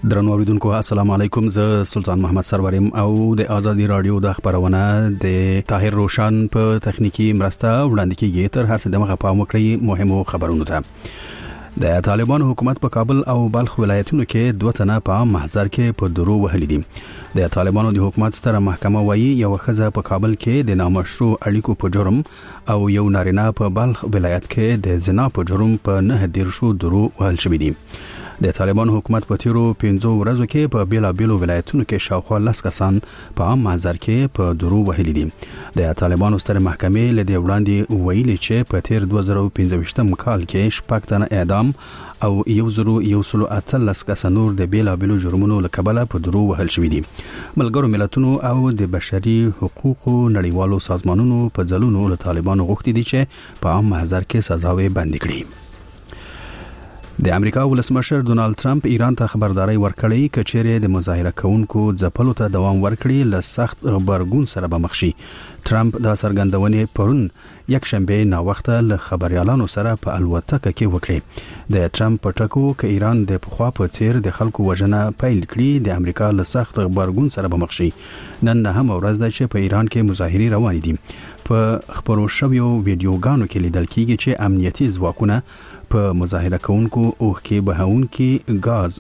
درنو اوریدونکو السلام علیکم، زه سلطان محمد سرورم او د ازادي رادیو د خبرونه د طاهر روشن په تخنیکی مرسته وړاندې کیږي. تر هر څه دمخه پام وکړئ مهمو خبرونو ته. د طالبان حکومت په کابل او بلخ ولایتونو کې 2 تنه په محضر کې په درو وهلي دي. د طالبانو د حکومت ستره محکمه وایي یو خزه په کابل کې د نامشروع اړیکو په جرم او یو نارینه په بلخ ولایت کې د زنا په جرم په 9 درو وهل شوی دي. د طالبان حکومت په تیرو 15 ورځو کې په بیلابیلو ولایتونو کې شاوخوا 10 کسان په عام محضر کې په درو وهلي دي. د طالبانو ستر محکمې له دې وړاندې ویلي چې په تیر 2015 کال کې 6 تنه اعدام او 1118 کسان نور د بیلابیلو جرمونو له کبله په درو وهل شوی دي. ملګرو ملتونو او د بشري حقوقو نړیوالو سازمانونو په ځلونو له طالبانو غوښتي دي چې په عام محضر کې سزاوي بندي کړي. د امریکا ولسمشر ډونالد ټرمپ ایران ته خبرداري ورکړې کچېره د مظاهره کوونکو ځپلو ته دوام ورکړي ل سخت غبرګون سره به مخ شي. ټرمپ دا څرګندونې پرون یک شنبه نا وخت له خبريالانو سره په الوتکه کې وکړي. د ټرمپ په ټکو کې ایران د پخوا په څیر د خلکو وژنه پیل کړي د امریکا له سخت غبرګون سره به مخ شي. نن هم ورځ ده چې په ایران کې مظاهرې روان دي. په خبرو شویو ویډیوګانو کې لیدل کیږي چې امنیتي ځواکونه په مظاهره کوونکو اوخکې بهونکي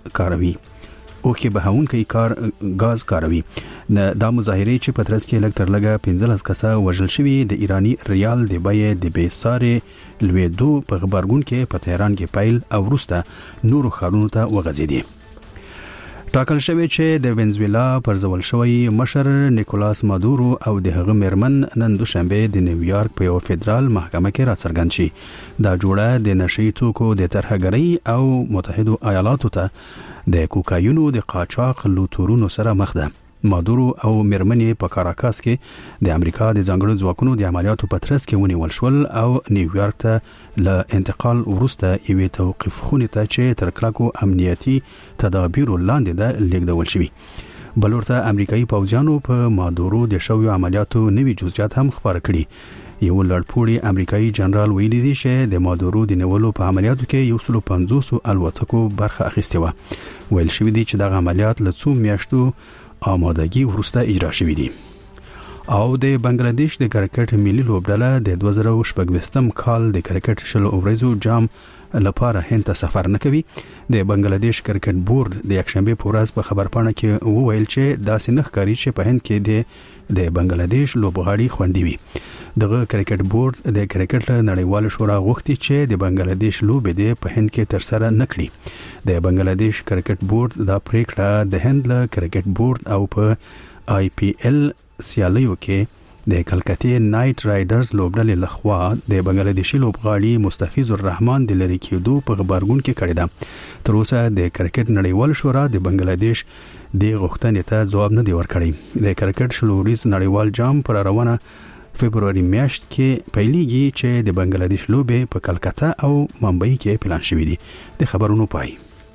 غاز کاروي. دا مظاهره چې په ترڅ کې لکتر لګه 15 کسه وژل شوی د ایرانی ریال د بیې د بیساره لویدو په خبرګون کې په تهران کې پیل او وروسته نورو ښارونو ته وغځیدي. ټاکل شوی چې د وینزویلا پرځول شوی مشر نیکولاس مادورو او د هغه میرمن نن دوشنبه د نیویارک په یو فدرال محکمه کې راڅرګند شي. دا جوړه د نشئی توکو د ترهګرۍ او متحده ایالاتو ته د کوکاینو د قاچاق لوټورونو سره مخ ده. مادورو او میرمنې په کاراکاس کې د امریکا د ځانګړو ځواکونو د عملیاتو په ترڅ کې ونیول شول او نیویارک ته له انتقال وروسته یوې توقيف خونې ته چې تر کلکو امنیتي تدابیر لاندې ده لیږدول شوی. بلور ته امریکایي پوځیانو په مادورو د شویو عملیاتو نوي جزئیات هم خبر کړي. یو لړپوړی امریکایي جنرال ویلي دی چې د مادورو د نیولو په عملیاتو کې 150 الوتکو برخه اخیسته و. ویل شوی دی چې د عملیات له څو میاشتو آمادگی وروسته اجرا شوی دی. او د بنگلاديش د کرکټ ملي لوبډله د 2018 کال د کرکټ شلو ورځو جام لپاره هند ته سفر نه کوي. د بنگلاديش کرکټ بورډ د یکشنبه په ورځ په خبرپاڼه کې وویل چې داسې نه ښکاري چې په هند کې د بنگلاديش لوبغاړي خوندي وي. دغه کرکټ بورډ د کرکټ نړیوال شورا غوښتي چې د بنگلاديش لوبې په هند کې تر سره نکړي. د بنگلاديش کرکټ بورډ دا پریکړه د هند له کرکټ بورډ او په IPL سیالیو کې د کلکتې نایټ رایډرز لوبډلې لخوا د بنگلاديشي لوبغاړي مستفیض الرحمن د لری کېدو په خبرګون کې کړی ده. تر اوسه د کرکټ نړیوال شورا د بنگلاديش د غوښتنې ته ځواب نه دی ورکړی. د کرکټ شلوريز نړیوال جام پر روانه فبرवरी میاشت کې پیلېږي چې د بنگلاديش لوبې په کلکته او ممبئی کې پلان شوې دي. د خبرونو پای.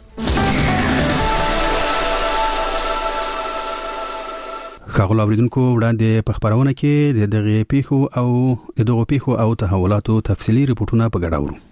خاغل اوریدونکو وړاندې په خبرونه کې د دغه پیښو او تحولاتو تفصیلی ریپورتونه په ګډه ورو.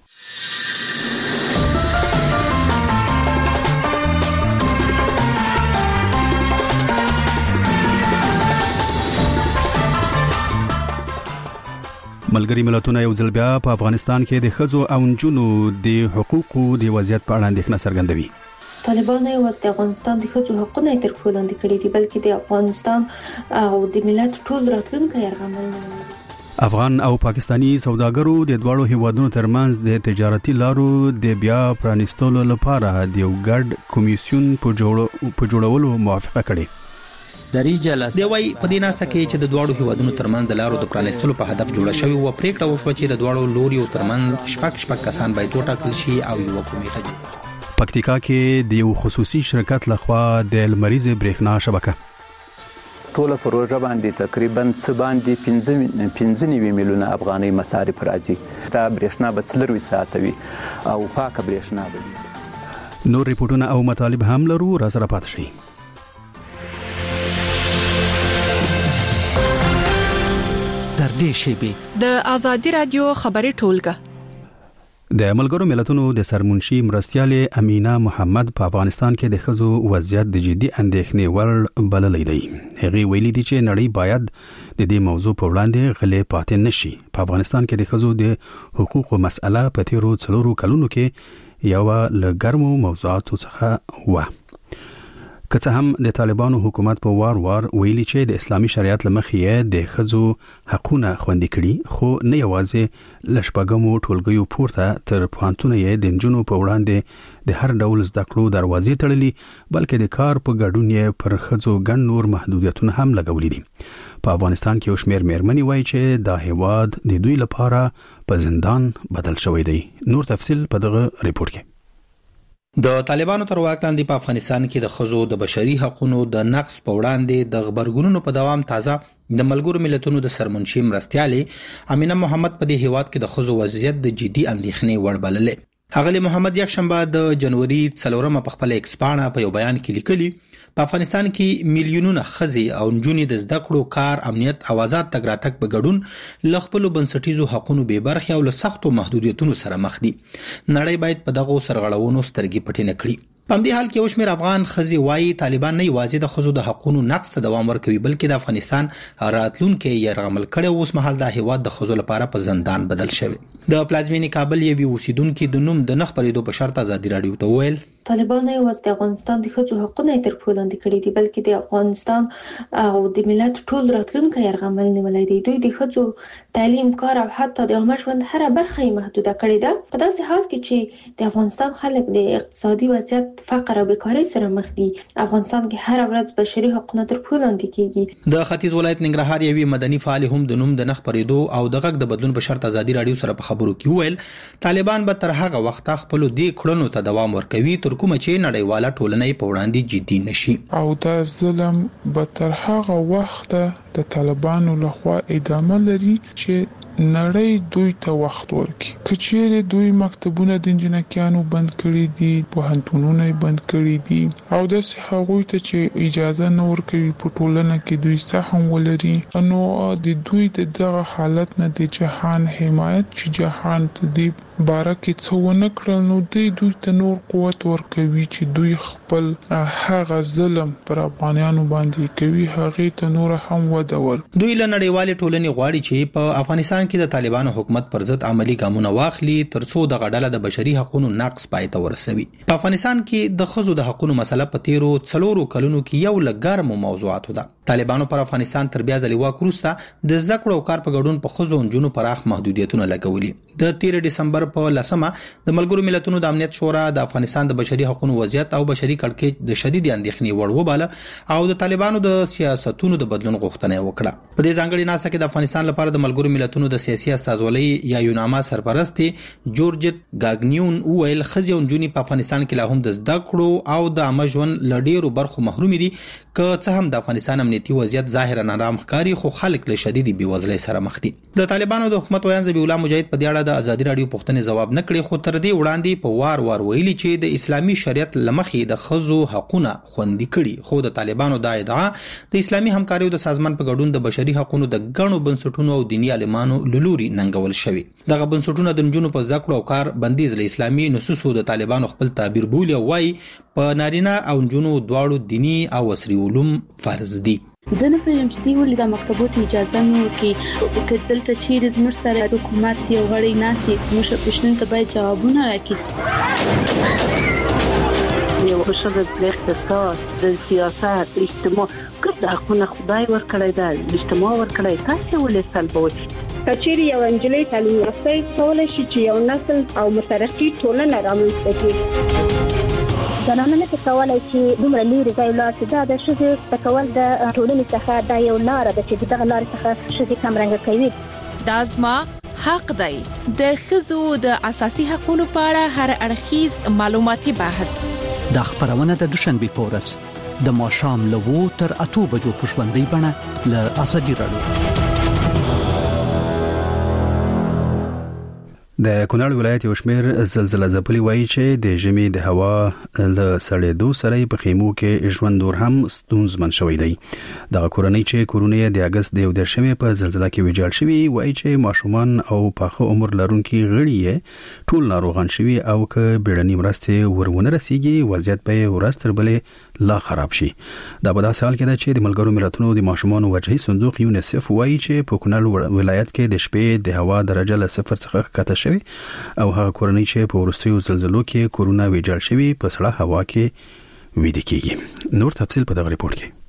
ملګری ملتونه یو ځل بیا په افغانستان کې د ښځو او نجونو د حقوقو د وضعیت په اړه اندېښنه څرګندوي. طالبان یو د افغانستان د ښځو حقوقونه تر پښو لاندې کړي دي، بلکې د افغانستان او د ملت ټول راتلونکي یرغمل نه لري. افغان او پاکستانی سوداګرو د دوړو هیوادونو ترمنځ د تجارتي لارو د بیا پرانیستلو لپاره د یو ګډ کمیسیون په جوړولو موافقه کړې. دی وايي په دې ناسه کې چې د دوړو هیوادونو ترمنځ د لارو د پرانیستلو په هدف جوړه شوی و پریکړه وشوه چې د دوړو لوري ترمنځ شپږ کسان باید وټاکل شي او یو کمیټه جوړه. پکتیکا کې د یو خصوصي شرکت لخوا د لمریز برېښنا شبکه ټوله پروژه باندې تقریبا څه باندې 15 میلیونه افغاني مصارف راځي. دا برېښنا به 4 ساعت وي او پاکه برېښنا به. نور ریپورتونه او مطالب هم لرو، را سره پاتې شئ. در دې شیبې د ازادي رادیو خبري ټولګه د ملګرو ملتونو د سرمنشي مرستیالې امینا محمد په افغانستان کې د ښځو وضعیت د جدي اندېښنې وړ بللی دی. هغه ویلي دي چې نړۍ باید د دې موضوع په وړاندې غلې پاتې نشي. په افغانستان کې د ښځو د حقوقو مسأله په تیرو 4 کلونو کې یو له ګرمو موضوعاتو څخه و. که څه هم د طالبانو حکومت په وار ویلي چې د اسلامي شریعت لمخې د ښځو حقوقونه خوندي کړي، خو نه یوازې لشپګمو ټولګیو پورته تر پوهنتونه یې د نجونو په وړاندې د هر ډول زده کړو دروازې تړلي، بلکې د کار په ګډون یې پر ښځو ګڼ نور محدودیتونه هم لګولي دي. په افغانستان کې یو شمېر مېرمنې وایي چې دا هیواد د دوی لپاره په زندان بدل شوی دی. نور تفصیل په دغه ریپورت کې. د طالبانو تر واک لاندې په افغانستان کې د ښځو د بشري حقوقو د نقض په وړاندې د غبرګونونو په دوام تازه د ملګرو ملتونو د سرمنشي مرستیالې امینا محمد په دې هیواد کې د ښځو وضعیت د جدي اندېښنې وړ بللې. اغلی محمد یکشنبه د جنوري 4 په خپل ایکس پاڼه په یو بیان کې لیکلي، په افغانستان کې میلیونونه ښځې او نجونې د زده کړو، کار، امنیت او آزاد تګ راتګ په ګډون له خپلو بنسټیزو حقوقو بې برخې او له سختو محدودیتونو سره مخ دي. نړۍ باید په دغو سرغړونو سترګې پټې نه کړي. په همدې حال کې یو شمېر افغان ښځې وایي طالبان نه یوازې د ښځو د حقوقو نقض ته دوام ورکوي، بلکې د افغانستان راتلونکی یرغمل کړی. اوس مهال دا هیواد د ښځو لپاره په زندان بدل شوی. د پلازمینې کابل یوې اوسیدونکي د نوم د نه خپرېدو په شرط ازادي راډیو ته وویل، طالبان نه یوازې د افغانستان د ښځو حقوقونه تر پښو لاندې کړي دي، بلکې د افغانستان او د ملت ټول راتلونکی یرغمل نیولی دی. دوی د ښځو تعلیم، کار او حتی د عامه ژوند هره برخه یې محدوده کړې ده. په داسې حال کې چې د افغانستان خلک د اقتصادي وضعیت، فقر او بیکارۍ سره مخ دي، افغانستان کې هر ورځ بشري حقوقونه تر پښو لاندې کیږي. د ختیځ ولایت ننګرهار یوې مدني فعال هم د نوم د نه خپرېدو او د غږ د بدلون په شرط ازادي راډیو سره په خبرو کې وویل، طالبان به تر هغه وخته خپل دې کړنو ته دوام ورکوي تر کومه چې نړیواله ټولنه په وړاندې جدي نشي، او دا ظلم به تر هغه وخته د طالبانو لخوا ادامه لري چې نړۍ دوی ته وخت ورکړي. که چیرې دوی مکتبونه د انجنیرانو بند کړي دي، پوهنتونونه بند کړي دي، او داسې هغوی ته چې اجازه نه ورکوي په ټولنه کې دوی سهم ولري، نو د دوی د دغه حالت نه د جهان حمایت چې جهان ته دی باره کې څه ونه کړل، نو دوی ته نور قوت ورکوي چې دوی خپل هغه ظلم پر افغانانو باندې کوي هغې ته نور هم وده ورکړي. دوی له نړیوالې ټولنې غواړي چې په افغانستان کې د طالبانو حکومت پر ضد عملی ګامونه واخلي ترڅو د غډاله د بشري حقوقو نقض پای ته ورسوي. په افغانستان کې د ښځو د حقوقو مسله په تیرو 4 کلونو کې یو له ګرمو موضوعاتو ده. طالبانو پر افغانستان تر بیا ځلې واک وروسته د زده کړو او کار په ګډون په ښځو او نجونو پراخ محدودیتونه لګولي. د 13 ډسمبر په 10 د ملګرو ملتونو د امنیت شورا د افغانستان د بشري حقوقو وضعیت او بشري کړکېچ د شدید اندېښنې وړ وباله او د طالبانو د سیاستونو د بدلون غوښتنه وکړه. په دې ځانګړي ناسه کې د افغانستان لپاره د ملګرو ملتونو د سیاسي استازولۍ یا یوناما سرپرست جورج گاګنیون وویل، ښځې او نجونې په افغانستان کې لا هم د زده کړو او د عامه ژوند له ډېرو برخو محروم دي. که څه هم د افغانستان امنیتي وضعیت ظاهرا نارام ښکاري، خو خلک له شدیدې بېوزلۍ سره مخ دي. د طالبانو د حکومت ویاند ذبیح الله مجاهد په دې اړه د ازادي راډیو پوښتنې ځواب نه کړي، خو تر دې وړاندې په وار ویلي چې د اسلامي شریعت له مخې د ښځو حقوقونه خوندي کړي. خو د طالبانو دا ادعا د اسلامي همکاریو د سازمان په ګډون د بشري حقوقو د ګڼو بنسټونو او دیني عالمانو له لوري ننګول شوي. دغه بنسټونه د نجونو په زده کړو او کار بندیز له اسلامي نصوصو د طالبانو خپل تعبیر بولي او وایي په نارینه او نجونو دواړو دینی او عصري علوم فرض دي. زه نه پوهیږم چې دوی ولې د مکتبو ته اجازه نه ورکوي. که دلته چیرې زموږ سره حکومت یو غړی ناست وي، زموږ پوښتنو ته باید جوابونه راکړي. یو ښځه د اقتصاد، د سیاست، اجتماع ګډ حقونه خدای ورکړی ده، اجتماع ورکړی، تاسې ولې سلبوئ؟ که چیرې یو نجلۍ تعلیم یافته کولی شي چې یو نسل او مترقي ټولنه رامنځته کړي. زنانه نه کولای چې دومره لري ځای لاړ شي. دا د ښځې تکول د ټولنې څخه دا یو لاره ده چې دغه لارې څخه ښځې کمرنګه کوي. دا زما حق دی. د ښځو د اساسي حقوقو په اړه هر اړخیز معلوماتي بحث د خبرونه د دوشنبه په ورځ د ماښام له 2 تر 8 بجو په ژوندۍ بڼه له ازادي راډیو. د کونړ ولایت یو شمېر زلزلہ ځپلي وایي چې د ژمي د هوا له سړېدو سره په خیمو کې ژوند نور هم ستونزمن شوی دی. دغه کورنۍ چې کورونه د اگست د 11 په زلزلہ کې ویجاړ شوي وایي چې ماشومان او پاخه عمر لرونکي غړي ټول ناروغان شوي او که بیړنۍ مرستې ورونه رسیږي وضعیت به ورځ تر بلې لا خراب شي. دا په داسې حال کې ده چې د ملګرو ملتونو د ماشومان وجهي صندوق یونیسف وایي چې په کونړ ولایت کې د شپې د هوا درجه له 0 څخه ښکته شوی او هغه کورنۍ چې په وروستیو زلزلو کې کورونه ویجاړ شوي په سړه هوا کې ویده کیږي. نور تفصیل په دغه ریپورت کې.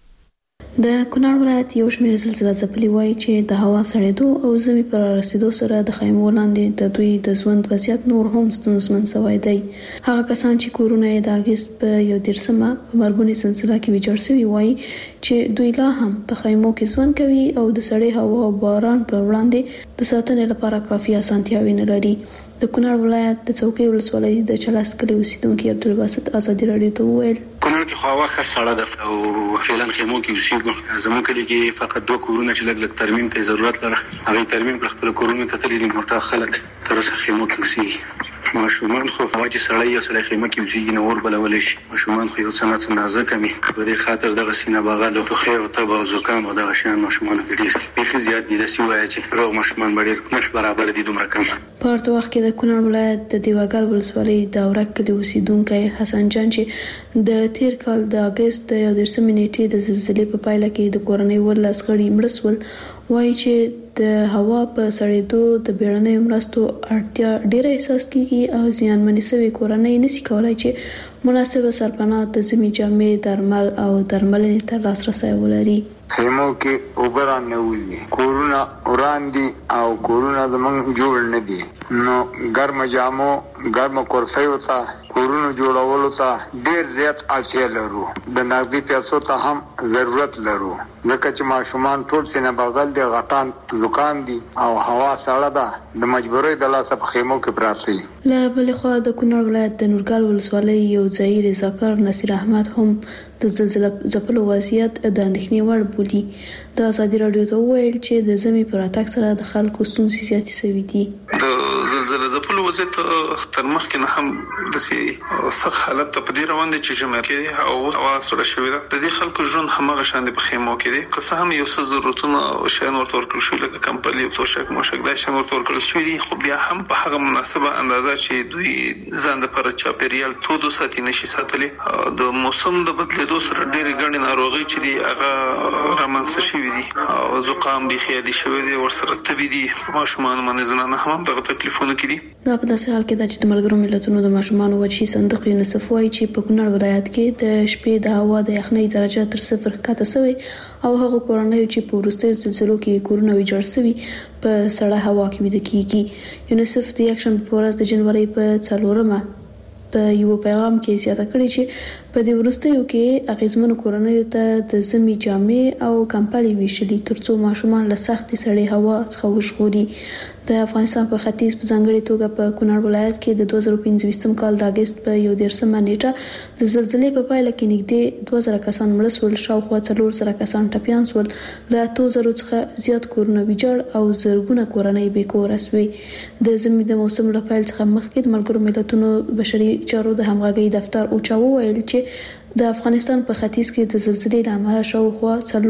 د کونړ ولایت یو شمېر زلزلہ ځپلي وایي چې د هوا سړېدو او ژمي پر رسیدو سره د خیمو لاندې د دوی د ژوند وضعیت نور هم ستونزمن شوی دی. هغه کسان چې کورونه یې د اگست په 11 په مرګونی زلزلہ کې ویجاړ شوي وایي چې دوی لا هم په خیمو کې ژوند کوي او د سړې هوا او باران پر وړاندې د ساتنې لپاره کافي اسانتیاوې نه لري. د کونړ ولایت د څوکۍ ولسوالۍ د چلاس کلي اوسیدونکي عبدالباسط ازادي راډیو ته وویل کونړ کې خو هوا ښه سړه ده او فعلا خیمو کې اوسېږو. زموږ کلي کې فقط 2 کورونه چې لږ ترمیم ته ضرورت لري هغه ترمیم کړل خپل کورونه ته تللي موټر خلک تر اوسه خیمو کې اوسېږي. ماشومان خو هوا چې سړی یا سړی خیمه کې اوسېږي نو اور بلولی شي. ماشومان خو یو څه نازکه وي په دې خاطر دغه سینه بغل او ټوخی او تب او زکام او دغه شیان ماشومانو کې ډېر دي. بیخي زیات دي. داسې وایي چې روغ ماشومان به ډېر نش برابر دي دومره کم. په ورته وخت کې د کونړ ولایت د دیوګل ولسوالۍ د اورک کلي اوسیدونکی حسن جان چې د تیر کال د اگست د 11 نیټې د زلزلې په پایله کې د کورنۍ 18 غړي مړه شول وایي چې د هوا په سړېدو د بیړنۍ مرستو اړتیا ډېره احساس کیږي او زیانمنې شوې کورنۍ نشي کولای چې مناسبه سرپناه د ژمي جامې درمل او درملنې ته لاسرسی ولري. خیمو کې اوبران نه وځي کورونه وران دي او کورونه زمونږ جوړ نه دي نو ګرم جامو ګرم کورسۍ ته کورونو جوړولو ته ډیر زیات اړتیا لرو. د نقدي پیسو ته هم ضرورت لرو ځکه چې ماشومان ټول سینه بغل دي غټان زکام دي او هوا سړه ده د مجبورۍ د لاسه په خیمو کې پراته دي. له بلې خوا د کونړ ولایت د نورګل ولسوالۍ یو ځایي رضاکار نصیر احمد هم د زلزلہ ځپلو وضعیت د اندېښنې وړ بولي. د ازادي راډیو ته وویل چې د ژمي پر راتګ سره د خلکو ستونزې زیاتې شوي دي. د زلزلہ ځپلو وضعیت تر مخکې نه هم داسې سخت حالت ته په دې روان دی چې ژمی کې او هوا سړه شوې ده. د دې خلکو ژوند هماغه شان دی په خیمو کې دی. که څه هم یو څه ضرورتونه او شیان ورته ورکړل شوي لکه کمپلي او توشک موشک دا شیان ورته ورکړل شوي دي خو بیا هم په هغه مناسبه اندازه چې دوی ځان دپاره چاپېریال تودو ساتي نشي ساتلی. د موسم د بدلېدو سره ډېرې ګڼې ناروغۍ چې دي هغه رامنځته شوي دي او زکام بیخي عادي شوی دی ورسره تبې دي. ماشومان باندې زنانه هم دغه تکلیفونه کې دي. دا په داسې حال کې ده چې د ملګرو ملتونو د ماشومانو وجهي صندوق یونیسف وایي چې په کونړ ولایت کې د شپې د هوا د یخنۍ درجه تر 0 ښکته شوې او هغه کورنۍ چې په وروستیو زلزلو کې کورونه ویجاړ شوي په سړه هوا کې ویده کیږي. یونیسف د یکشنبې په ورځ د جنوري په 4 په یو پیغام کې زیاته کړې چې په دې وروستیو کې اغیزمنو کورنیو ته د ژمي جامې او کمپلي ویشلي ترڅو ماشومان له سختې سړې هوا څخه وژغوري. د افغانستان په ختیځ په ځانګړي توګه په کونړ ولایت کې د 2015 کال د اگست په 11 نیټه د زلزلې په پایله کې نږدې 2000 کسان مړه شول، شاوخوا 400 کسان ټپیان شول، له 2000 څخه زیات کورونه ویجاړ او زرګونه کورنۍ بې کوره شوې. د ژمي د موسم له پیل څخه مخکې د ملګرو ملتونو بشري چارو د همغږۍ دفتر اوچا وویل چې د افغانستان په ختیځ کې د زلزلې له امله شاوخوا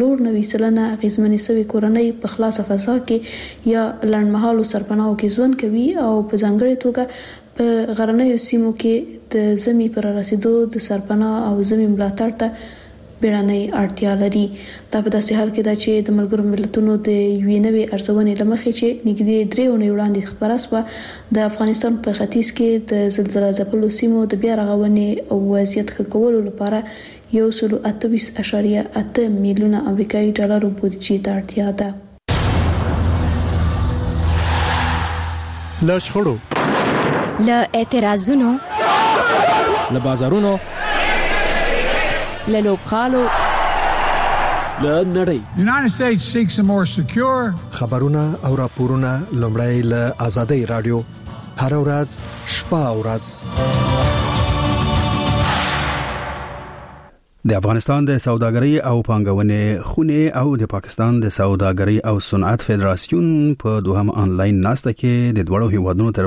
94% اغیزمنې شوې کورنۍ په خلاصه فضا کې یا لنډمهالو سرپناهو کې ژوند کوي او په ځانګړې توګه په غرنیو سیمو کې د ژمي پر رسیدو د سرپناه او ژمي ملاتړ ته بیړنۍ اړتیا لري. دا په داسې حال کې ده چې د ملګرو ملتونو د یوې نوې ارزونې له مخې چې نږدې 3 اونۍ وړاندې خبره شوه د افغانستان په ختیځ کې د زلزلہ ځپلو سیمو د بیا رغونې او وضعیت ښه کولو لپاره 128.8 میلیونه امریکایي ډالرو بودیجې ته اړتیا ده. له شخړو، له اعتراضونو، له بازارونو، له لوبغالو، له نړۍ. United States seeks a more secure. خبرونه او راپورونه لومړی له آزادۍ رادیو هر ورځ شپه او ورځ. د افغانستان د سوداګرۍ او پانګونې خونه او د پاکستان د سوداګرۍ او صنعت فدراسیون په دوهم آنلاین ناسته کې د دوړو هیوادونو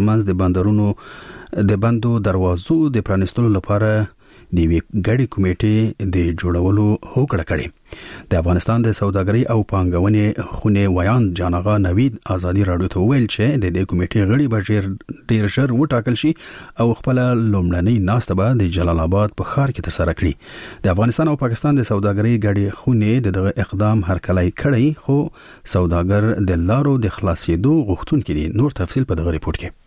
ترمنځ د بندو دروازو د پرانیستلو لپاره د ویګړي کمیټې د جوړولو هوکړه کړې. د افغانستان د سوداګرۍ او پانګونې خونه ویان جانغا نوید ازادي راډیو ته ویل چې د دې کمیټې غړي به ډیر ژر وټاکل شي او خپل لومړنۍ ناسته به د جلال آباد په ښار کې ترسره کړي. د افغانستان او پاکستان د سوداګرۍ غړي خونه دغه اقدام هرکلی کړی خو سوداګر د لارو د خلاصېدو غوښتونکي دي. نور تفصيل په دغه ریپورت کې.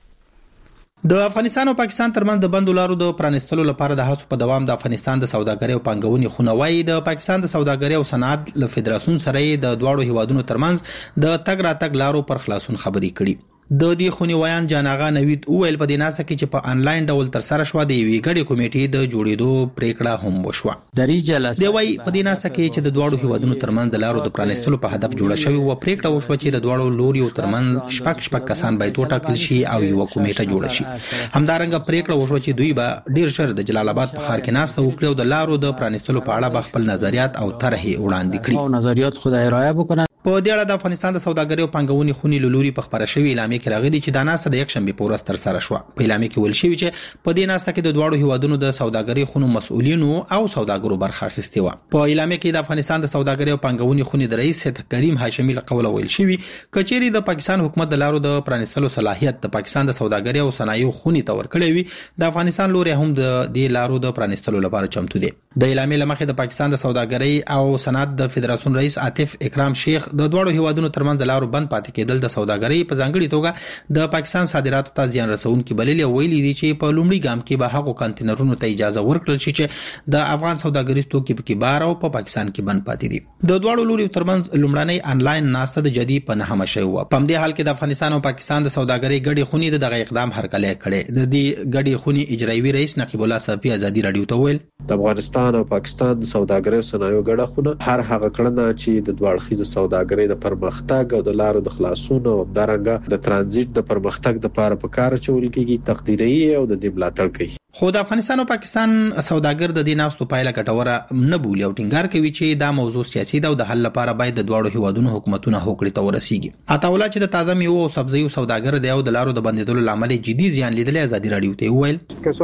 د افغانستان او پاکستان ترمنځ د بندو لارو د پرانیستلو لپاره د هڅو په دوام د افغانستان د سوداګرۍ او پانګونې خونه وایي د پاکستان د سوداګرۍ او صنعت له فدراسیون سره د دواړو هیوادونو ترمنځ د تګ راتګ لارو پر خلاصون خبرې کړي. د دې خونی ویان جانغا نوید اویل په دیناسه کې چې په انلاین ډول تر سره شو د ویګړي کمیټې د جوړېدو پریکړه هم وشوه. د ریجلس دی وای په دیناسه کې چې د دوړو هیوادونو ترمنځ د لارو د پرانیستلو په هدف جوړه شوی و پریکړه وشوه چې د دوړو لوري ترمنځ شپږ کسان باید وټاکل شي او یو کمیټه جوړه شي. همدارنګه پریکړه وشوه چې دوی به ډیر ژر د جلال آباد په ښار کې ناسته وکړي او د لارو د پرانیستلو په اړه خپل نظریات او طرحې وړاندې کړي او نظریات خدای رایه وکړي. په دې اړه د افغانستان د سوداګرۍ او پانګونې خونې لوري په خبره شوی اعلامیه کې راغلي چې د ناسه د یک شنبه په ورځ تر سره شو. په اعلامیه کې ویل شوی چې په دې ناسه کې د دوړو هیوادونو د سوداګرۍ خونو مسؤلینو او سوداګرو برخه اخیستې و. په اعلامیه کې د افغانستان د سوداګرۍ او پانګونې خونې د رئیس کریم هاشمي له قوله ویل شوی کچېری د پاکستان حکومت د لارو د پرانیستلو صلاحیت د پاکستان د سوداګرۍ او صنایعو خونې ته ورکړی وي د افغانستان لوري هم د دې لارو د پرانیستلو لپاره چمتو دي. د اعلامیه لمخې د پاکستان د سوداګرۍ او صنعت د فدراسیون رئیس عاطف اکرام شیخ د دوړو هیوادونو ترمنځ د لارو بند پاتې کېدل د سوداګرۍ په ځانګړي توګه د پاکستان صادراتو ته زیان رسونکي بللي ویلي دي چې په لومړي ګام کې به هغو کانټینرونو ته اجازه ورکړل شي چې د افغان سوداګریز توکي په بار او په پاکستان کې بند پاتې دي. د دوړو لوري ترمنځ لومړنۍ انلاین ناسته د جدي په نهمه شوی و. په دې حال کې د افغانستان او پاکستان د سوداګرۍ غړي خونې دغه اقدام هرکلی کړي. د دې غړي خونې اجرایوي رئیس نقیب الله صافي ازادي راډیو ته ویل د افغانستان او پاکستان د سوداګرۍ او صنایعو غړي خونه هر هغه کړنه چې د دوه اړخیز سوداګرۍ د پرمختګ او د لارو د خلاصون او درنګ د ترانزیت د پرمختګ لپاره په کار چول کېږي تقدیري او د دې ملاتړ کوي. خو د افغانستان او پاکستان سوداګر د دې ناستو پایله ګټوره نه بولي او ټینګار کوي چې دا موضوع سیاسي ده او د حل لپاره باید د دوړو هیوادونو حکومتونه هوکړې ته ورسیږي. عطاوالله چې د تازه میوه او سبزیو سوداګر دی او د لارو د بندیدلو لامل جدي زیان لیدل ازادي راډیو ته ویل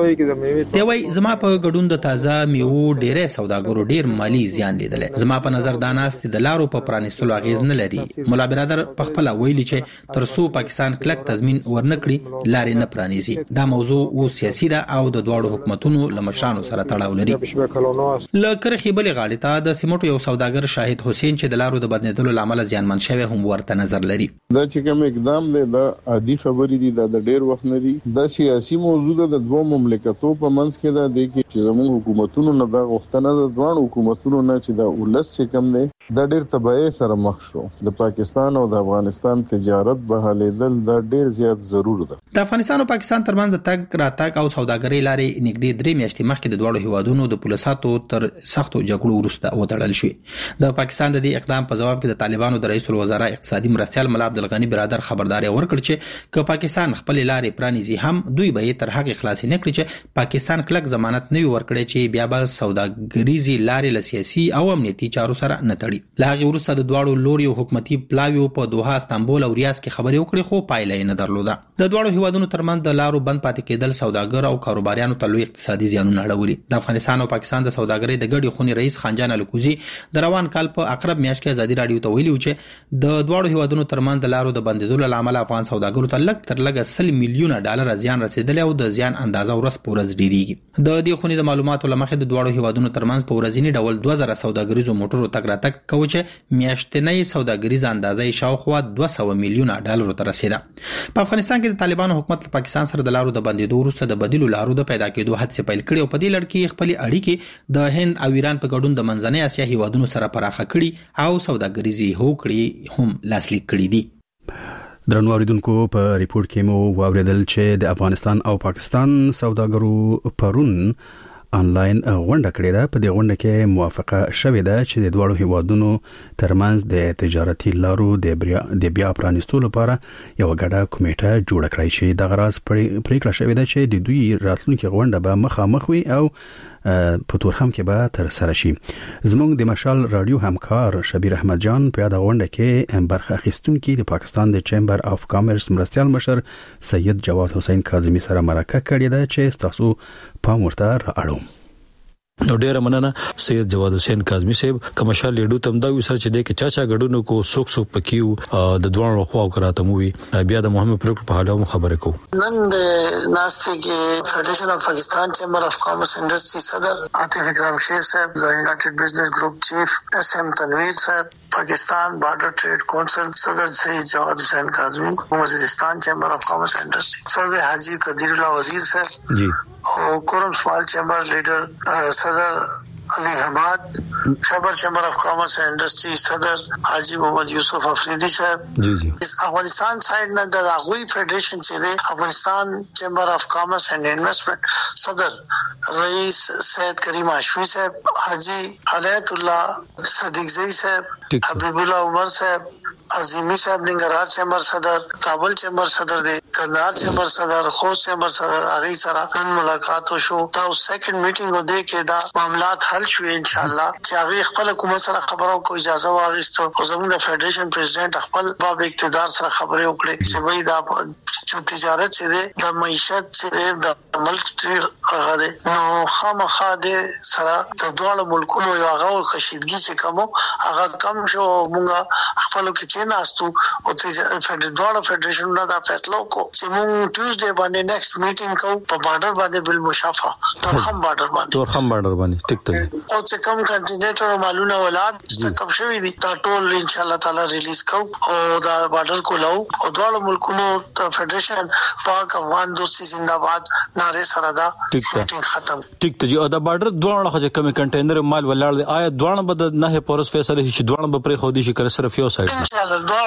ته وای زما په ګډون د تازه میوه ډېر سوداګرو ډېر مالی زیان لیدل. زما په نظر دا ناست د لارو په پرانیستلو اغیز نه لري. مولا برادر په خپل ویلي چې ترسو پاکستان کلک تضمین ورنکړي لارې نه پرانیزي. دا موضوع و سیاسي ده او د دوړو حکومتونو لمشانو سره تړاو لري. لکه خېبلې غاړې ته د سیمټو یو سوداګر شاهد حسین چې د لارو د بندیدلو لامل زیانمن شوی هم ورته نظر لري. دا چې کوم اقدام دی دا عادي خبرې دي د ډېر وخت نه دي. دا سیاسي موضوع ده د دوه مملکتونو په منځ کې دا دی چې زموږ حکومتونو نه دا غوښتنه ده دوه حکومتونو نه چې دا ولس چې کوم دی دا ډېر تبعیض سره مخ شو. د پاکستان او د افغانستان تجارت بهالېدل دا ډېر زیات ضرور ده. د افغانستان او پاکستان ترمنځ د تګ راتګ او سوداګرۍ لارې نږدې 3 میاشتې مخکې د دوړو هیوادونو د پولیساتو تر سختو جګړو وروسته وتړل شوې. د پاکستان د دې اقدام په جواب کې د طالبانو د رئیس الوزرا اقتصادي مرستیال ملا عبدالغنی برادر خبرداري ورکړ چې که پاکستان خپل لارې پرانیزي هم دوی به تر هغه خلاص نه کړي چې پاکستان کلک ضمانت نه ورکړي چې بیا به سوداګریزي لارې له سیاسي او امنیتي چارو سره نه تړي. له هغه وروسته د دوړو لوري حکومتي پلاوی په دوحه استانبول او ریاض کې خبرې وکړي خو پایله نه درلوده. د دوړو هیوادونو ترمنځ د لارو بند پاتې کېدل سوداګر او کاروباریانو ته لوی اقتصادي زیانونه اړولي. د افغانستان او پاکستان د سوداګرۍ د غړي خونې رئیس خانجان الکوزي د روان کال په اقرب میاشت کې ازادي راډیو ته ویلي چې د دوړو هیوادونو ترمنځ د لارو د بندیدلو لامل افغان سوداګرو ته لږ تر لږه 100 میلیونه ډالر زیان رسیدلی او د زیان اندازه ورځ په ورځ ډیریږي. د دې خونې د معلوماتو لمخې د دوړو هیوادونو ترمنځ په ورځنی ډول 2000 سوداګریزو موټرو تګ راتګ کوي چې میاشتنۍ سوداګریزه اندازه شاوخوا 200 میلیونه ډالر ته رسیده. په افغانستان کې د طالبانو حکومت له پاکستان سره د لارو د بندیدو وروسته د بدیلو لارو د پیدا کېدو هڅې پیل کړې او په دې لړ کې خپل اړیکې د هند او ایران په ګډون د منځنۍ اسیا هیوادونو سره پراخه کړي او سوداګریزي هوکړې هم لاسلیک کړي دي. درنو اوریدونکو په ریپورت کې مو واوریدل چې د افغانستان او پاکستان سوداګرو پرون آنلاین غونډه کړې ده. په دې غونډه کې موافقه شوې ده چې د دوه هیوادونو ترمنځ د تجارتي لارو د بیا پرانیستلو لپاره یو غړه کمیټه جوړ کړای شي. د غراس پریکړه شوې ده چې د دوی راتلونکي غونډه به مخامخ وي او په تورخم کې به تر سره شي. زموږ د مشال رادیو همکار شبیر احمد جان په یاد غونډه کې برخه اخیستونکو د پاکستان د چیمبر اف کامرس مرستيال مشر سید جواد حسین کاظمی سره مرکه کړې ده چې تاسو پام ورته راړو. نو ډیره مننه سید جواد حسین کاظمی صاحب کمشال لیډو تم دا وسر چې د کې چاچا غډونو کو سوک پکیو د دوه خو کراته موي بیا د محمد پروک په حاله خبره کو. نن د ناشته کې فدریشن اف پاکستان چیمبر اف کامرس انډستری صدر عاطف اکرام شیخ صاحب، د یونایټډ بزنس گروپ چیف اس ایم تنویر صاحب، پاکستان بارڈر ٹریڈ کونسل صدر سید جواد حسین کاظمی، وزیرستان چیمبر اف کامرس انڈسٹری صدر حاجی قدیر اللہ وزیر صاحب جی، اور کورم اسمال چیمبر لیڈر صدر علی حماد، خیبر چیمبر اف کامرس انڈسٹری صدر حاجی محمد یوسف افریدی صاحب جی جی. افغانستان سائیڈ نه د هغوی فدریشن چې دی افغانستان چیمبر اف کامرس اینڈ انویسٹمنٹ صدر رئیس سید کریم هاشمی صاحب، حاجی حلیت اللہ صدیق زئی صاحب، حبیب اللہ عمر صاحب، عظیمی صاحب ننګرهار چیمبر صدر، کابل چیمبر صدر دی، کندهار چیمبر صدر، خوست چیمبر صدر، هغه سره نن ملاقات وشو. دا سیکنډ میټینګ و دی کې دا معاملات حل شو ان شاء الله چې هغه خپل حکومت سره خبرو کو اجازه واغسته او زموږ د فدریشن پریزیدنت خپل باب اقتدار سره خبرې وکړي چې وای دا چې تجارت چې دی د معیشت چې دی د ملک ډیر هغه دی نو خامخا د سره د دوه ملکونو یو هغه خشیدګي چې کوم هغه کم شو. مونږه خپل کې ناستو او دوه فدریشن دا فیصله وکړو چې مونږ ټیوزډے باندې نیکسټ میټینګ کوو په بارډر باندې بل مشافه تورخم بارډر باندې ټیک ته او چې کوم کنټینیټر مالونه ولاد تکب شوی دي دا ټول ان شاء الله تعالی ریلیز کوو او دا بارډر کو لاو او دوه ملکونو فدریشن پاک افغان دوستی زنده‌باد ناره سره دا میټینګ ختم ټیک ته او دا بارډر دوه خو کوم کنټینر مال ولاړ دی آیا دوه به نه پورس فیصله شي دوه به پرې خو دي شي کړ صرف یو سایډ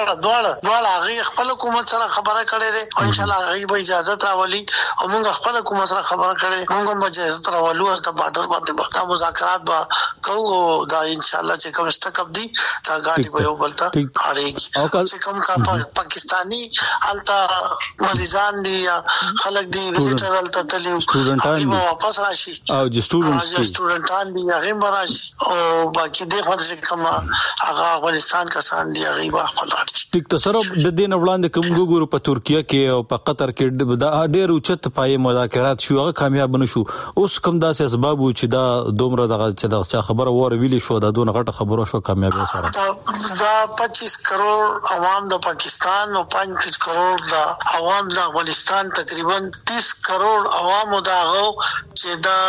دوړه هغه خپل حکومت سره خبره کړې ده او ان شاء الله هغه به اجازه راولي او موږ خپل حکومت سره خبره کړې موږ به اجازه راولو او د بارډر باندې دا مذاکرات به کوو دا ان شاء الله چې کوم استقب دي دا غاډي به یو بلتا اړيږي او چې کوم کا پاکستانی التا مریضان دي خلک دي وزټر التا تلو سټوډنټان دي واپس راشي او د سټوډنټان دي هغه مراشي او باقي د خو چې کوم هغه افغانستان کسان دي هغه ټیک ته سره د دین وړاندې کوم ګورو په ترکیه کې او په قطر کې دا ډېر اوچت پای مذاکرات شو هغه کامیاب نه شو. اوس کوم داسې اسباب و چې دا دومره دغه چې دا خبره وره ویلي شو دا دونه غټه خبره شو کامیاب سره دا 25 کروڑ عوام د پاکستان او 5 کروڑ د عوام د افغانستان تقریبا 30 کروڑ عوام داغو چې دا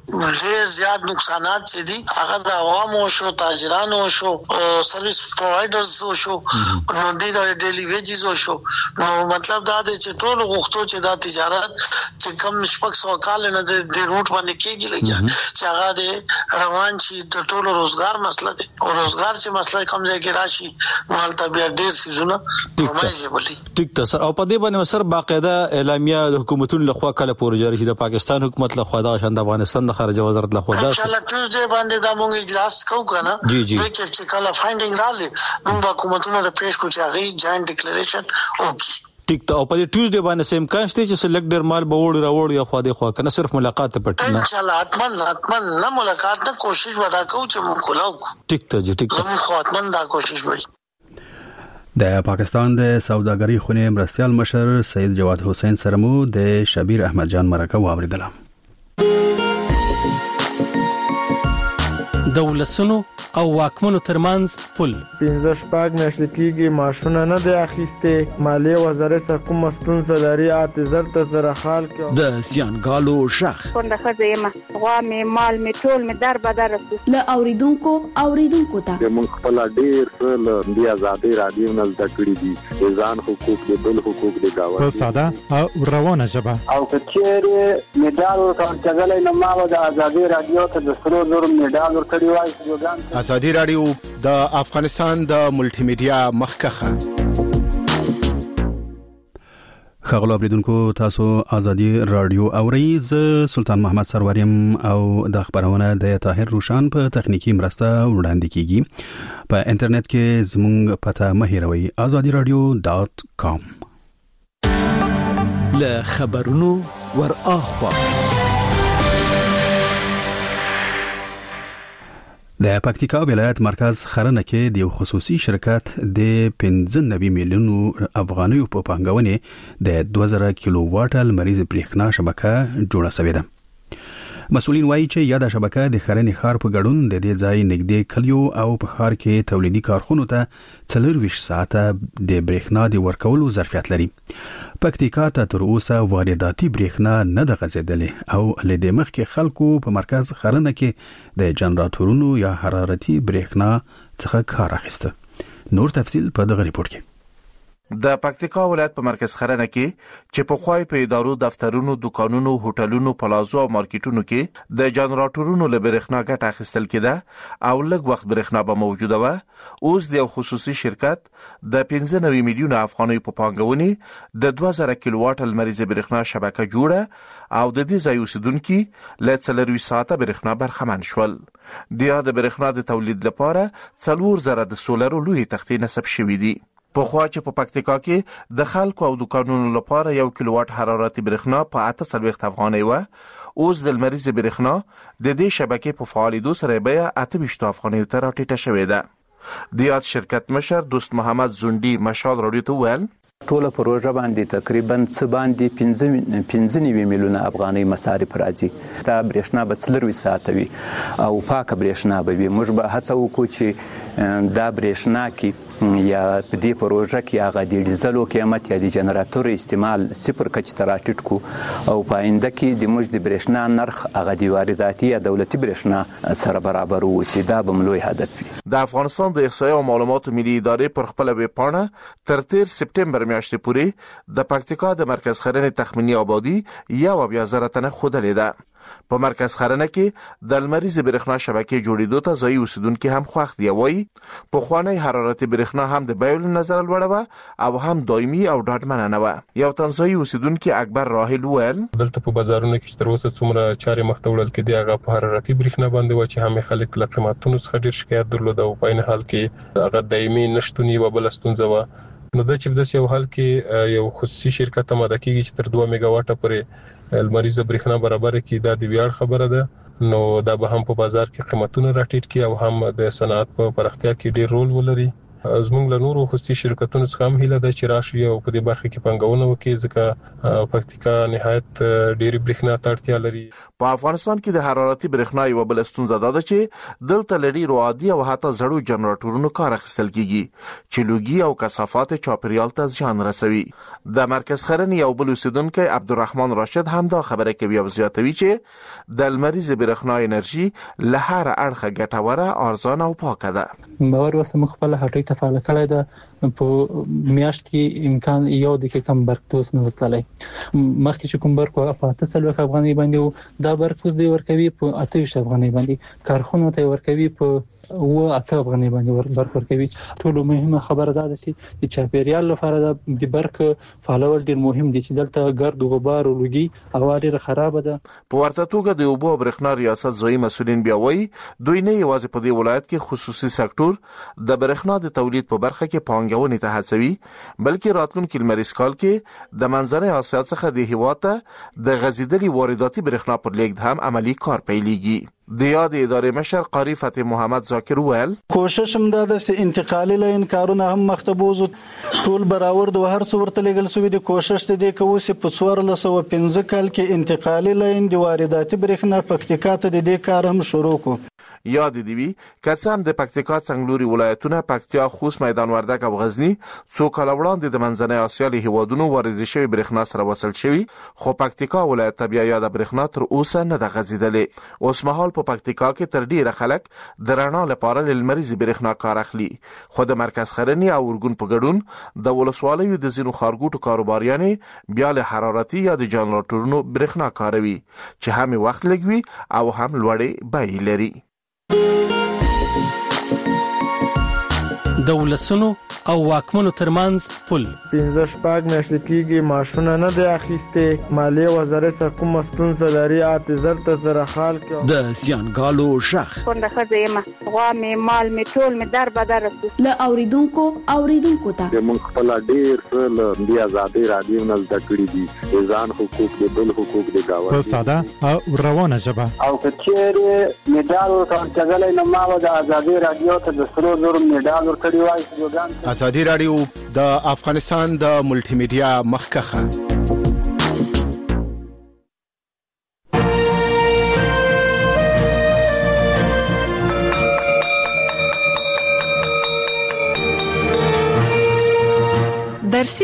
ډېر زیات نقصانات چې دي هغه د عوامو شو تاجرانو شو سرویس پرووایډرز شو نو د ډیلی ویجز شو. نو مطلب دا دی چې ټول غوښتو چې دا تجارت چې کم شپږ سو کال نه د روټ باندې کېږي لګیا چې هغه د روان شي د ټول روزګار مسله دی او روزګار چې مسله کم ځای کې راشي نو هلته بیا ډیر سيزونه پرمایي بولی. ټیک ته سر او په دې باندې سر باقاعده اعلامیه د حکومتونو لخوا کله پورې جاری شي د پاکستان حکومت لخوا دا شاند افغانستان د خارجه وزارت لخوا دا ان شاء الله ټیوزډے باندې دا مونږ اجلاس کوو کنه جی جی چې کله فایندینګ راځي موږ حکومتونو ته پیش کوو چې هغه جاینټ ډیکلیریشن وکړي. ټیک ته او په ټیوزډے باندې سیم کانشته چې سلیکټ ډیر مال به وړي راوړي یا خو دې خو کنه صرف ملاقات پټ نه ان شاء الله اتمن نه ملاقات نه کوشش ودا کوو چې مونږ کولاو. ټیک ته جی ټیک ته خو اتمن دا کوشش وای. د پاکستان د سوداګرۍ خونې مرستيال مشر سید جواد حسین سره مو د شبیر احمد جان مرکه واوریدله. د ولسونو او واکمنو ترمنځ پل 15 میاشتې کېږي معاشونه نه دی اخیسته مالیه وزارت څخه کوم ستونزه لري اعتذار ته زره حال کې د زیانګالو شخ څنګه خزه غوا می مال می ټول می در بدر له اوریدونکو ته موږ خپل ډیر له دی آزادي رادیو نه زده کړی دي ځان حقوق دي بل حقوق دي گاوه په ساده او روانه ژبه او کچېره میډال ورته ځګلې نه ما د آزادي رادیو ته د سرو زر میډال ورکړی وای. آزادي رادیو د افغانستان د ملټي میډیا مخکخه خغلو اوریدونکو تاسو آزادي رادیو اورئ. سلطان محمد سروریم او د خبرونه د طاهر روشان په تخنیکی مرسته وړاندې کیږي. په انټرنیټ کې زموږ پته مهیروي azadiradio.com. له خبرونو ور اخوا د پکتیکا ولایت مرکز خرنه کې د خصوصي شرکت د 95 میلیونو افغانیو په پانګونې د 2000 کیلو واټ لمریز برېښنا شبکه جوړه شوې ده. مسؤلین وایي چې یاده شبکه د خرنې ښار په ګډون د دې ځای نږدې کلیو او په ښار کې تولیدي کارخونو ته 24 ساعته د برېښنا د ورکولو ظرفیت لري. پکتیکا ته تر اوسه وارداتي برېښنا نه ده غځېدلې او له دې مخکې خلکو په مرکز خرنه کې د جنراتورونو یا حرارتي برېښنا څخه کار اخیسته. نور تفصیل په دغه ریپورت کې. د پکتیکا ولایت په مرکز خرنه کې چې په خوای په ادارو، دفترونو، دکانونو، هوټلونو، پلازو او مارکیټونو کې د جنراتورونو له برېښنا ګټه اخیستل کېده او لږ وخت برېښنا به موجوده و. اوس د خصوصي شرکت د 95 میلیون افغانیو په پانګونې د 2000 کیلو واټ لمریز برېښنا شبکه جوړه او د دې ځای اوسیدونکو له 24 ساعته برېښنا برخمن شول. د برېښنا د تولید لپاره 4000 د سولر لوی تختې نصب شوې دي. په خوا چې په پکتیکا کې د خلکو او دکانونو لپاره 1 کیلو واټ حرارتي برېښنا په 48 افغانۍ و، اوس د لمریز برېښنا د دې شبکې په فعالیدو سره به 28 افغانۍ ته راټیټه شوې ده. د یاد شرکت مشر دوست محمد زونډي مشال راډیو ته ویل ټوله پروژه باندې تقریبا څه باندې 15 میلیونه افغانۍ مصارف راځي. دا برېښنا به 24 ساعته وي او پاکه برېښنا به وي. موږ به هڅه وکړو چې دا برېښنا کې یا په دې پروژه کې هغه د ډیزلو قیمت یا د جنراتور استعمال صفر کچ ته راټیټ کو او په آینده کې د موږ د برېښنا نرخ هغه د وارداتي یا دولتي برېښنا سره برابر وي. دا به ملوي هدف وي. د افغانستان د احصایې او معلوماتو ملي ادارې پر خپل ویب پاڼه تر 13 سپټمبر میاشتې پورې د پکتیکا د مرکز خرنې تخمینی آبادی 1,000 تنه خودلې ده. په مرکز خرنه کې د لمریز برېښنا شبکې جوړېدو ته ځای اوسیدونکو هم خوښ دی. وایي په خوانی حرارتي برېښنا هم د بیول نظر لوړه و او هم دایمي او ډاډمنه نه و. یو تنځای اوسیدونکو اکبر راهل ویل دلته په بازارونو کې تر اوسه څومره چارې مخ ته وړل کېدي هغه په حرارتي برېښنا باندې و چې هم خلک له قیمتونو څخه ډیر شکایت درلود او په این حال کې هغه دایمي نشټونی و بل ستونزه و. نو د چې د یو حال کې یو خصوصي شرکت ماده کېږي چې تر 2 میگا واټه پورې لمریز برېښنا برابر کړي. دا د ویاړ خبره ده. نو دا به هم په بازار کې قیمتونه راټیټ کړي او هم د صنعت په پراختیا کې ډیر رول ولري. زموږ له نورو خصوصي شرکتونو څخه هم هیله ده چې راشي او په دې برخه کې پنګونه وکړي ځکه پکتیکا نهایت ډیر برېښنا ته اړتیا لري. په افغانستان کې د حرارتي برېښنا یو بل ستونزه ده چې دلته لري عادي او حتی زړو جنراتورونو کار اخیستل کیږي چې لوګي او کثافات چاپیریال ته زیان رسوي. د مرکز خرنې یو بل اوسیدونکو عبدالرحمن راشد هم دا خبره کوي او زیاتوي چې د لمریز برېښنا انرژي له هر اړخه ګټوره، ارزانه او پاکه ده. باور وسه مخبل هټۍ تفاعل کړی ده. په میاشت کې امکان یو د کم برکتوس نه وتلای مخکې چې کوم برکو په 800 افغانۍ باندې دا برکتوس دی ورکوي په 28 افغانۍ باندې کارخونه ته ورکوي په 8 افغانۍ باندې برک ورکوي. ټولو مهمه خبره ده چې چاپیریال لپاره د برک فعالول ډیر مهم دي چې دلته ګرد او غبار او لوګي هوا ډیره خراب ده. په ورته توګه د اوبو برېښنا ریاست ځایي مسؤلین بیا وایي دوی نه یوازې په دې ولایت کې خصوصي سکتور د برېښنا د تولید په برخه کې پانګونې ته هڅوي بلکې راتلونکي لمریز کال کې د منځنۍ اسیا څخه د هیواد ته د غزیدلي وارداتي برېښنا پر لیږد هم عملی کار پیلېږي. د یاد ادارې مشر قاری فتح محمد ذاکر ویل کوشش هم دا د انتقالي لاین کارونه هم مختبوز ټول برابر د هر څو ورته لګل سوي د کوشش د دې کوسي په 1415 کال کې انتقالي لاین د وارداتي برېښنا پکتیکا ته د دې کار هم شروع کو. یاد دی وی کڅام د پکتیکا څنګلوري ولایتونه پکتیا، خوست، میدان وردګ او غزنی څو کال وړاندې د منځنۍ اسیا له هیوادونو وارد شوی برېښنا سره وصل شوی خو پکتیکا ولایت ته بیا یاد برېښنا تر اوسه نه د غزیدلې. اوس مهال په پکتیکا کې تر ډیره خلک د رڼا لپاره لمریز برېښنا کار اخلي خو د مرکز خرنې او ورګون په ګډون د ولسوالیو د زینو خارګوټو کاروباریانې بیا له حرارتي یا د جنراتورونو برېښنا کاروي چې هم وخت لګوي او هم لوړې بیې لري. د ولسونو او واکمنو ترمنځ پل 15 میاشتې کېږي معاشونه نه دی اخیسته مالیه وزارت کوم ستونزه لري اته ته سره حال کې د زیانګالو شخ څنګه خزیمه غوا می مال می ټول می در بدر له اوریدونکو ته موږ خپل ډیر له دی آزادي رادیو نه زده کړی دي ځان حقوق د بل حقوق د گاوه په ساده او روانه ژبه او کچېره میډال ورکړل نو ما د آزادي رادیو ته د سرو زر میډال ورکړی وای ازادي رادیو د افغانستان د ملټي میډیا مخکخه